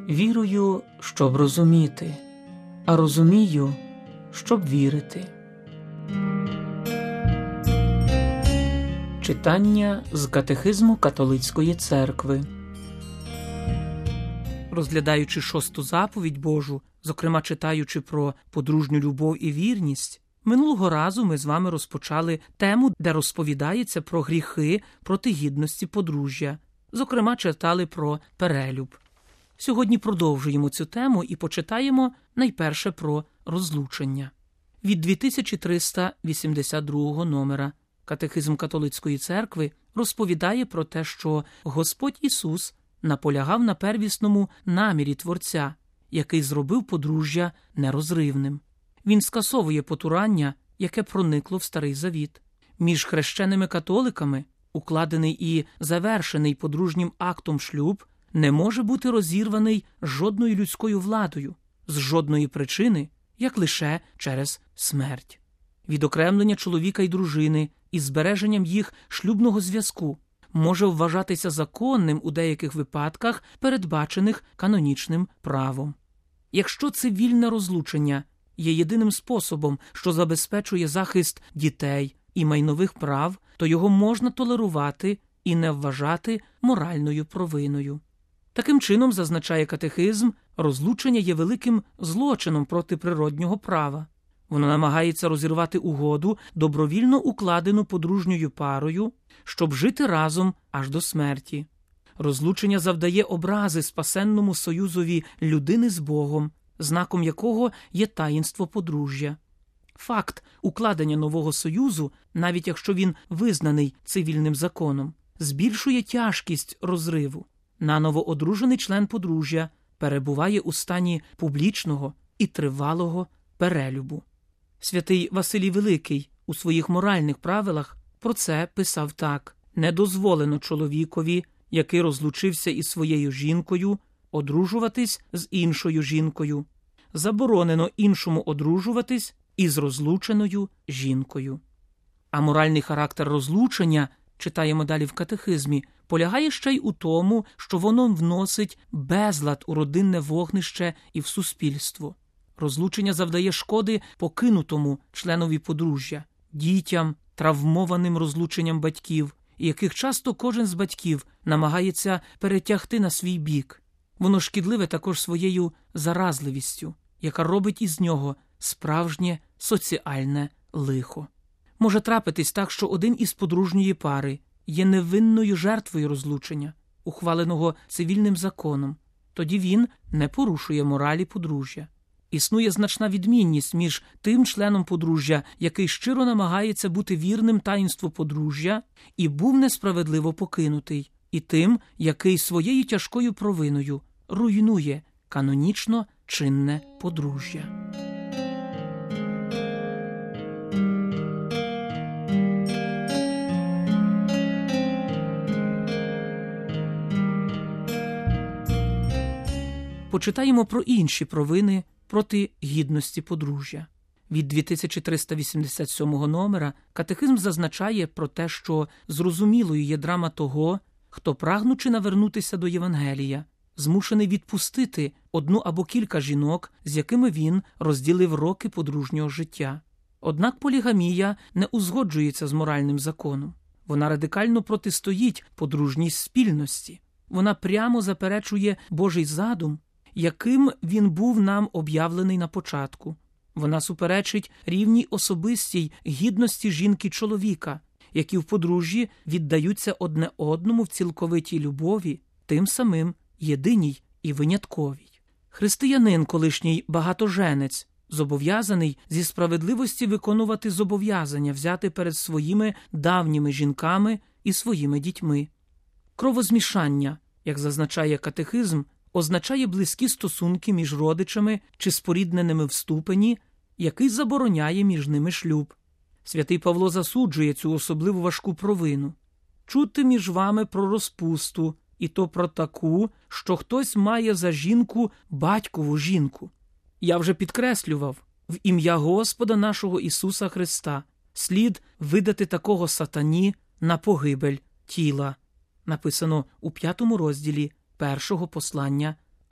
Вірую, щоб розуміти, а розумію, щоб вірити. Читання з Катехизму Католицької Церкви. Розглядаючи 6-ту заповідь Божу, зокрема читаючи про подружню любов і вірність, минулого разу ми з вами розпочали тему, де розповідається про гріхи проти гідності подружжя. Зокрема, читали про перелюб. Сьогодні продовжуємо цю тему і почитаємо найперше про розлучення. Від 2382 номера Катехизм Католицької Церкви розповідає про те, що Господь Ісус наполягав на первісному намірі Творця, який зробив подружжя нерозривним. Він скасовує потурання, яке проникло в Старий Завіт. Між хрещеними католиками укладений і завершений подружнім актом шлюб не може бути розірваний жодною людською владою, з жодної причини, як лише через смерть. Відокремлення чоловіка й дружини із збереженням їх шлюбного зв'язку може вважатися законним у деяких випадках, передбачених канонічним правом. Якщо цивільне розлучення є єдиним способом, що забезпечує захист дітей і майнових прав, то його можна толерувати і не вважати моральною провиною. Таким чином, зазначає катехизм, розлучення є великим злочином проти природнього права. Воно намагається розірвати угоду, добровільно укладену подружньою парою, щоб жити разом аж до смерті. Розлучення завдає образи спасенному союзові людини з Богом, знаком якого є таїнство подружжя. Факт укладення нового союзу, навіть якщо він визнаний цивільним законом, збільшує тяжкість розриву. Наново одружений член подружжя перебуває у стані публічного і тривалого перелюбу. Святий Василій Великий у своїх моральних правилах про це писав так: «Не дозволено чоловікові, який розлучився із своєю жінкою, одружуватись з іншою жінкою. Заборонено іншому одружуватись із розлученою жінкою». А моральний характер розлучення, читаємо далі в катехизмі, полягає ще й у тому, що воно вносить безлад у родинне вогнище і в суспільство. Розлучення завдає шкоди покинутому членові подружжя, дітям, травмованим розлученням батьків, яких часто кожен з батьків намагається перетягти на свій бік. Воно шкідливе також своєю заразливістю, яка робить із нього справжнє соціальне лихо. Може трапитись так, що один із подружньої пари є невинною жертвою розлучення, ухваленого цивільним законом. Тоді він не порушує моралі подружжя. Існує значна відмінність між тим членом подружжя, який щиро намагається бути вірним таїнству подружжя і був несправедливо покинутий, і тим, який своєю тяжкою провиною руйнує канонічно чинне подружжя. Почитаємо про інші провини проти гідності подружжя. Від 2387 номера катехизм зазначає про те, що зрозумілою є драма того, хто, прагнучи навернутися до Євангелія, змушений відпустити одну або кілька жінок, з якими він розділив роки подружнього життя. Однак полігамія не узгоджується з моральним законом. Вона радикально протистоїть подружній спільності. Вона прямо заперечує Божий задум, яким він був нам об'явлений на початку. Вона суперечить рівній особистій гідності жінки-чоловіка, які в подружжі віддаються одне одному в цілковитій любові, тим самим єдиній і винятковій. Християнин, колишній багатоженець, зобов'язаний зі справедливості виконувати зобов'язання взяти перед своїми давніми жінками і своїми дітьми. Кровозмішання, як зазначає катехизм, означає близькі стосунки між родичами чи спорідненими в ступені, який забороняє між ними шлюб. Святий Павло засуджує цю особливо важку провину. «Чути між вами про розпусту, і то про таку, що хтось має за жінку батькову жінку. Я вже підкреслював, в ім'я Господа нашого Ісуса Христа слід видати такого сатані на погибель тіла». Написано у 5 розділі 1 послання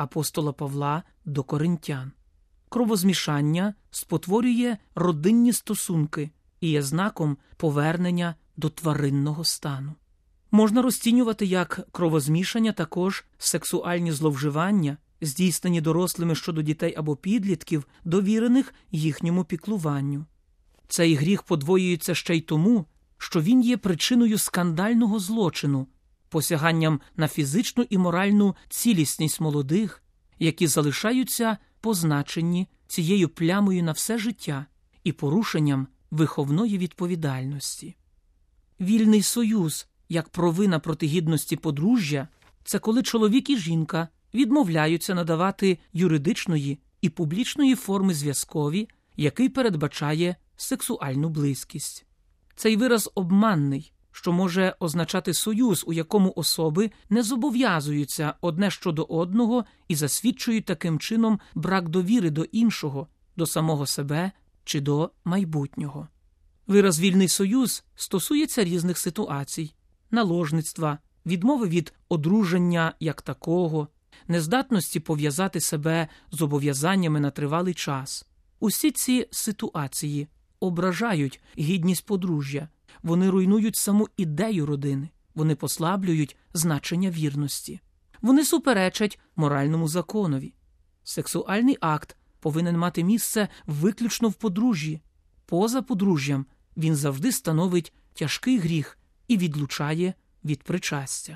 апостола Павла до Коринтян. Кровозмішання спотворює родинні стосунки і є знаком повернення до тваринного стану. Можна розцінювати як кровозмішання також сексуальні зловживання, здійснені дорослими щодо дітей або підлітків, довірених їхньому піклуванню. Цей гріх подвоюється ще й тому, що він є причиною скандального злочину, посяганням на фізичну і моральну цілісність молодих, які залишаються позначені цією плямою на все життя і порушенням виховної відповідальності. Вільний союз, як провина проти гідності подружжя, це коли чоловік і жінка відмовляються надавати юридичної і публічної форми зв'язкові, який передбачає сексуальну близькість. Цей вираз обманний, що може означати союз, у якому особи не зобов'язуються одне щодо одного і засвідчують таким чином брак довіри до іншого, до самого себе чи до майбутнього. Вираз «вільний союз» стосується різних ситуацій – наложництва, відмови від одруження як такого, нездатності пов'язати себе з зобов'язаннями на тривалий час. Усі ці ситуації ображають гідність подружжя, вони руйнують саму ідею родини, вони послаблюють значення вірності. Вони суперечать моральному законові. Сексуальний акт повинен мати місце виключно в подружжі. Поза подружжям він завжди становить тяжкий гріх і відлучає від причастя.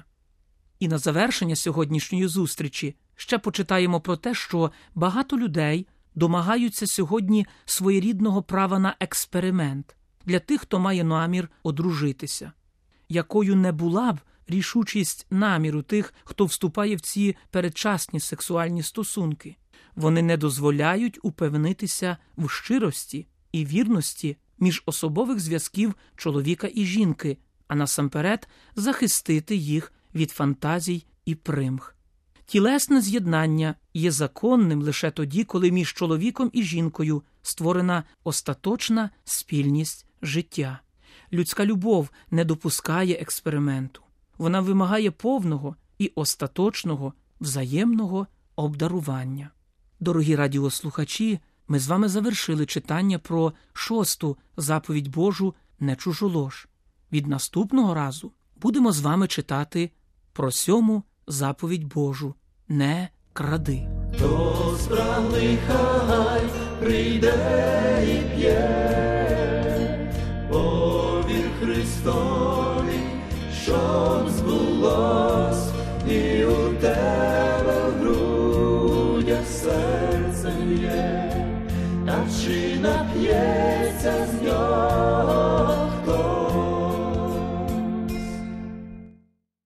І на завершення сьогоднішньої зустрічі ще почитаємо про те, що багато людей домагаються сьогодні своєрідного права на експеримент для тих, хто має намір одружитися. Якою не була б рішучість наміру тих, хто вступає в ці передчасні сексуальні стосунки, вони не дозволяють упевнитися в щирості і вірності міжособових зв'язків чоловіка і жінки, а насамперед захистити їх від фантазій і примх. Тілесне з'єднання є законним лише тоді, коли між чоловіком і жінкою створена остаточна спільність життя. Людська любов не допускає експерименту. Вона вимагає повного і остаточного взаємного обдарування. Дорогі радіослухачі, ми з вами завершили читання про 6-ту заповідь Божу «Не чужолож». Від наступного разу будемо з вами читати про 7-му заповідь Божу «Не кради». Хто справний, хай прийде і п'є, повір Христові, щоб збулось, і у тебе в грудях серце є, та чи нап'ється з нього